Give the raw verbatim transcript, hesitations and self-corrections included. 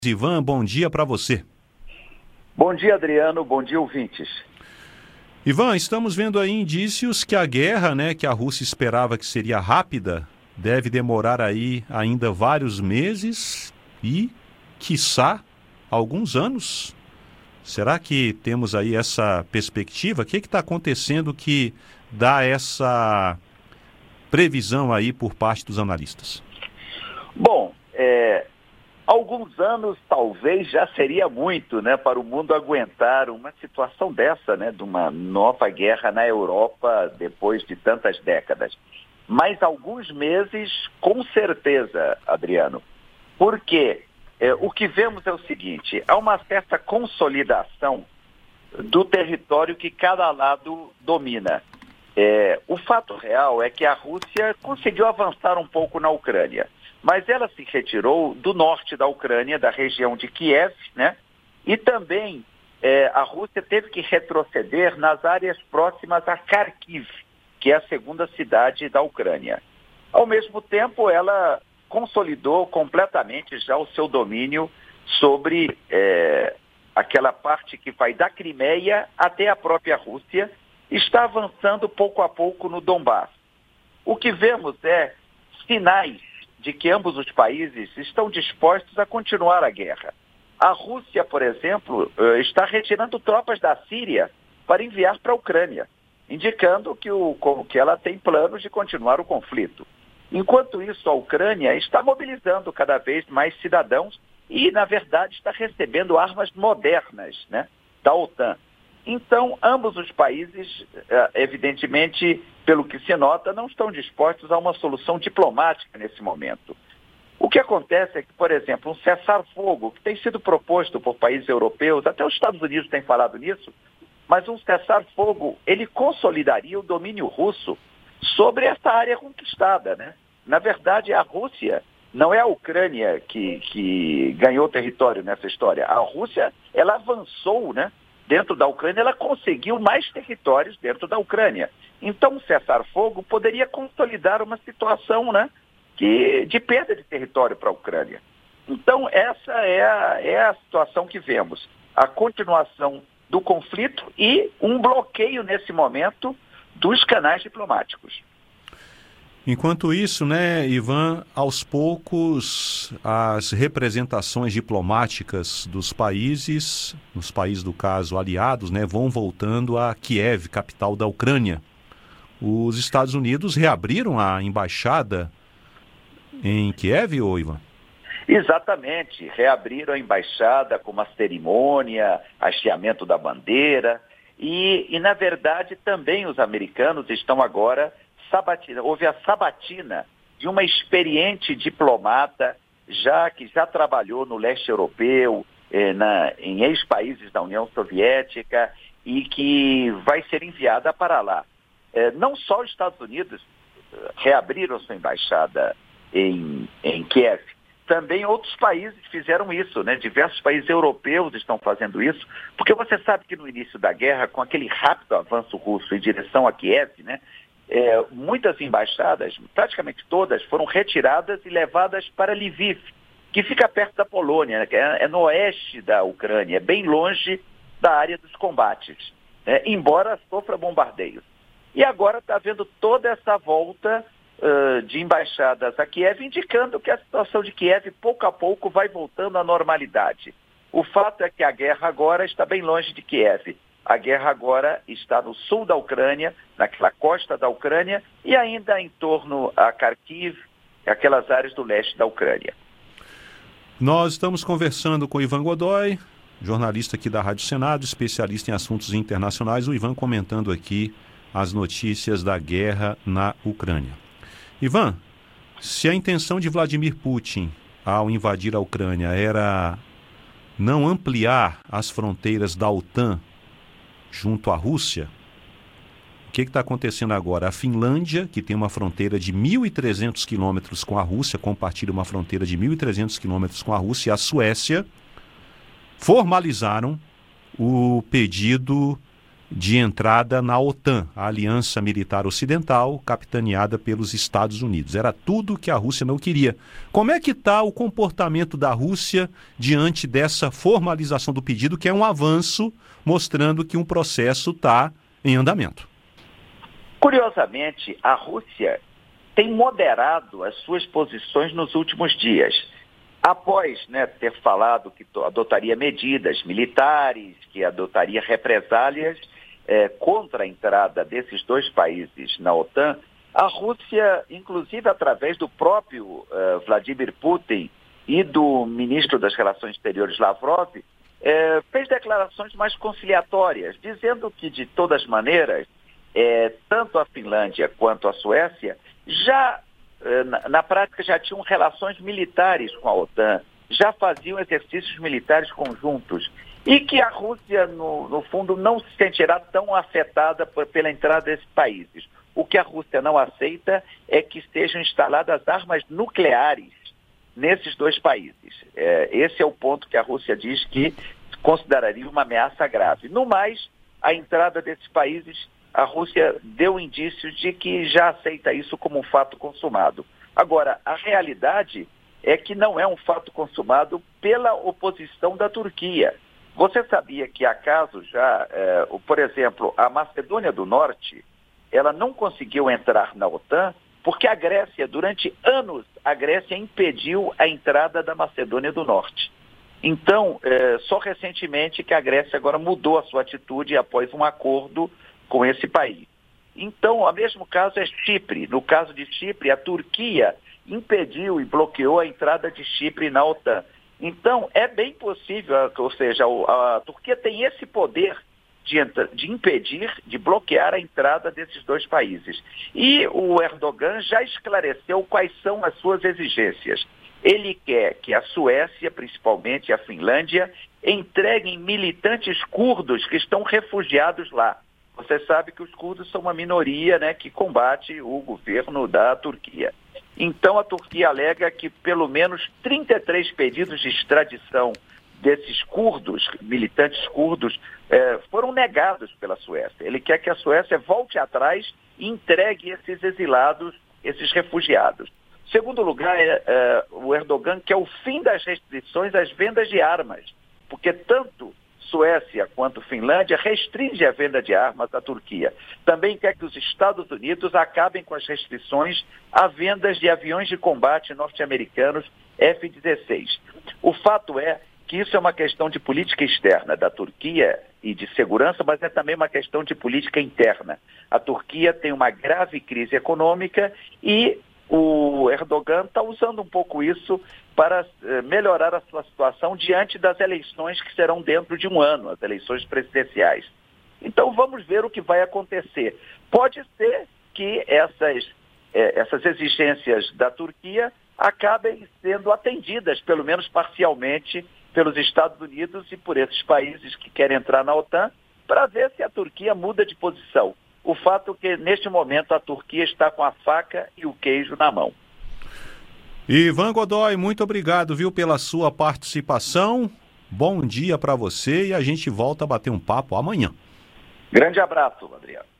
Ivan, bom dia para você. Bom dia, Adriano. Bom dia, ouvintes. Ivan, estamos vendo aí indícios que a guerra, né, que a Rússia esperava que seria rápida, deve demorar aí ainda vários meses e, quiçá, alguns anos. Será que temos aí essa perspectiva? O que está acontecendo que dá essa previsão aí por parte dos analistas? Bom, é... alguns anos talvez já seria muito, né, para o mundo aguentar uma situação dessa, né, de uma nova guerra na Europa depois de tantas décadas. Mas alguns meses, com certeza, Adriano. Porque é, o que vemos é o seguinte: há uma certa consolidação do território que cada lado domina. É, o fato real é que a Rússia conseguiu avançar um pouco na Ucrânia, mas ela se retirou do norte da Ucrânia, da região de Kiev, né? E também é, a Rússia teve que retroceder nas áreas próximas a Kharkiv, que é a segunda cidade da Ucrânia. Ao mesmo tempo, ela consolidou completamente já o seu domínio sobre é, aquela parte que vai da Crimeia até a própria Rússia, está avançando pouco a pouco no Donbass. O que vemos é sinais de que ambos os países estão dispostos a continuar a guerra. A Rússia, por exemplo, está retirando tropas da Síria para enviar para a Ucrânia, indicando que, o, que ela tem planos de continuar o conflito. Enquanto isso, a Ucrânia está mobilizando cada vez mais cidadãos e, na verdade, está recebendo armas modernas, né, da OTAN. Então, ambos os países, evidentemente, pelo que se nota, não estão dispostos a uma solução diplomática nesse momento. O que acontece é que, por exemplo, um cessar-fogo, que tem sido proposto por países europeus, até os Estados Unidos têm falado nisso, mas um cessar-fogo, ele consolidaria o domínio russo sobre essa área conquistada, né? Na verdade, a Rússia, não é a Ucrânia que, que ganhou território nessa história. A Rússia, ela avançou, né? Dentro da Ucrânia, ela conseguiu mais territórios dentro da Ucrânia. Então, o cessar-fogo poderia consolidar uma situação, né, que, de perda de território para a Ucrânia. Então, essa é a, é a situação que vemos. A continuação do conflito e um bloqueio, nesse momento, dos canais diplomáticos. Enquanto isso, né, Ivan, aos poucos as representações diplomáticas dos países, nos países do caso aliados, né, vão voltando a Kiev, capital da Ucrânia. Os Estados Unidos reabriram a embaixada em Kiev, ô Ivan? Exatamente, reabriram a embaixada com uma cerimônia, hasteamento da bandeira e, e na verdade, também os americanos estão agora sabatina, houve a sabatina de uma experiente diplomata, já que já trabalhou no leste europeu, eh, na, em ex-países da União Soviética, e que vai ser enviada para lá. Eh, não só os Estados Unidos reabriram sua embaixada em, em Kiev, também outros países fizeram isso, né? Diversos países europeus estão fazendo isso, porque você sabe que no início da guerra, com aquele rápido avanço russo em direção a Kiev, né? É, muitas embaixadas, praticamente todas, foram retiradas e levadas para Lviv, que fica perto da Polônia, né? é, é no oeste da Ucrânia, é bem longe da área dos combates, né? Embora sofra bombardeios. E agora está havendo toda essa volta uh, de embaixadas a Kiev, indicando que a situação de Kiev, pouco a pouco, vai voltando à normalidade. O fato é que a guerra agora está bem longe de Kiev. A guerra agora está no sul da Ucrânia, naquela costa da Ucrânia, e ainda em torno a Kharkiv, aquelas áreas do leste da Ucrânia. Nós estamos conversando com o Ivan Godoy, jornalista aqui da Rádio Senado, especialista em assuntos internacionais. O Ivan comentando aqui as notícias da guerra na Ucrânia. Ivan, se a intenção de Vladimir Putin ao invadir a Ucrânia era não ampliar as fronteiras da OTAN junto à Rússia, o que está acontecendo agora? A Finlândia, que tem uma fronteira de mil e trezentos quilômetros com a Rússia, compartilha uma fronteira de mil e trezentos quilômetros com a Rússia, e a Suécia formalizaram o pedido de entrada na OTAN, a Aliança Militar Ocidental, capitaneada pelos Estados Unidos. Era tudo que a Rússia não queria. Como é que está o comportamento da Rússia diante dessa formalização do pedido, que é um avanço mostrando que um processo está em andamento? Curiosamente, a Rússia tem moderado as suas posições nos últimos dias. Após, né, ter falado que adotaria medidas militares, que adotaria represálias eh, contra a entrada desses dois países na OTAN, a Rússia, inclusive através do próprio eh, Vladimir Putin e do ministro das Relações Exteriores Lavrov, eh, fez declarações mais conciliatórias, dizendo que, de todas maneiras, eh, tanto a Finlândia quanto a Suécia já Na, na prática já tinham relações militares com a OTAN, já faziam exercícios militares conjuntos e que a Rússia, no, no fundo, não se sentirá tão afetada por, pela entrada desses países. O que a Rússia não aceita é que sejam instaladas armas nucleares nesses dois países. É, esse é o ponto que a Rússia diz que consideraria uma ameaça grave. No mais, a entrada desses países, a Rússia deu indícios de que já aceita isso como um fato consumado. Agora, a realidade é que não é um fato consumado pela oposição da Turquia. Você sabia que há casos já, eh, por exemplo, a Macedônia do Norte, ela não conseguiu entrar na OTAN porque a Grécia, durante anos, a Grécia impediu a entrada da Macedônia do Norte. Então, eh, só recentemente que a Grécia agora mudou a sua atitude após um acordo com esse país. Então, o mesmo caso é Chipre. No caso de Chipre, a Turquia impediu e bloqueou a entrada de Chipre na OTAN. Então, é bem possível, ou seja, a, a Turquia tem esse poder de, de impedir, de bloquear a entrada desses dois países. E o Erdogan já esclareceu quais são as suas exigências. Ele quer que a Suécia, principalmente a Finlândia, entreguem militantes curdos que estão refugiados lá. Você sabe que os curdos são uma minoria, né, que combate o governo da Turquia. Então a Turquia alega que pelo menos trinta e três pedidos de extradição desses curdos, militantes curdos, eh, foram negados pela Suécia. Ele quer que a Suécia volte atrás e entregue esses exilados, esses refugiados. Segundo lugar, é, é, o Erdogan quer o fim das restrições às vendas de armas, porque tanto Suécia quanto Finlândia restringe a venda de armas à Turquia. Também quer que os Estados Unidos acabem com as restrições à vendas de aviões de combate norte-americanos F dezesseis. O fato é que isso é uma questão de política externa da Turquia e de segurança, mas é também uma questão de política interna. A Turquia tem uma grave crise econômica e o Erdogan está usando um pouco isso para eh, melhorar a sua situação diante das eleições que serão dentro de um ano, as eleições presidenciais. Então vamos ver o que vai acontecer. Pode ser que essas, eh, essas exigências da Turquia acabem sendo atendidas, pelo menos parcialmente, pelos Estados Unidos e por esses países que querem entrar na OTAN, para ver se a Turquia muda de posição. O fato é que, neste momento, a Turquia está com a faca e o queijo na mão. Ivan Godoy, muito obrigado, viu, pela sua participação. Bom dia para você e a gente volta a bater um papo amanhã. Grande abraço, Adriano.